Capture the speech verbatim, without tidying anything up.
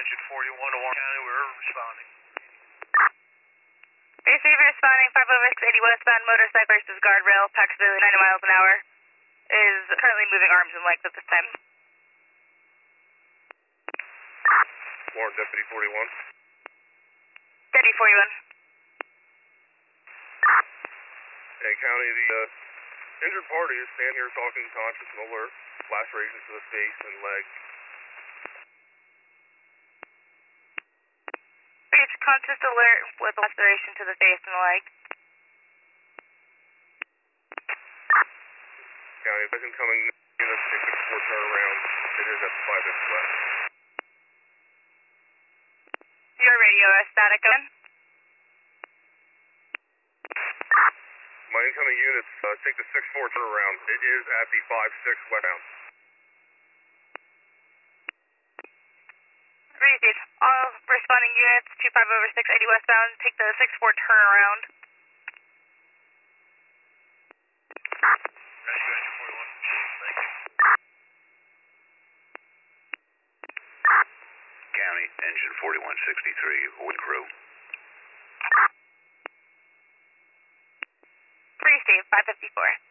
Engine forty-one to Warren County, we're responding. Receiver responding, five oh six eighty westbound, motorcycle versus guardrail, approximately ninety miles an hour. Is currently moving arms and legs at this time. Warren, Deputy forty-one. Deputy forty-one. Hey, County, the uh, injured party is standing here talking conscious and alert. Lacerations to the face and leg. Reach conscious alert with laceration to the face and leg. County, if incoming units take six four turnaround, it is at the five inch left. Your radio is static in. My incoming units uh, take the six four turnaround. It is at the five six westbound. Received. All responding units, two five over six eighty westbound, take the six four turnaround. County, engine forty-one sixty-three, with crew. Received, five fifty-four.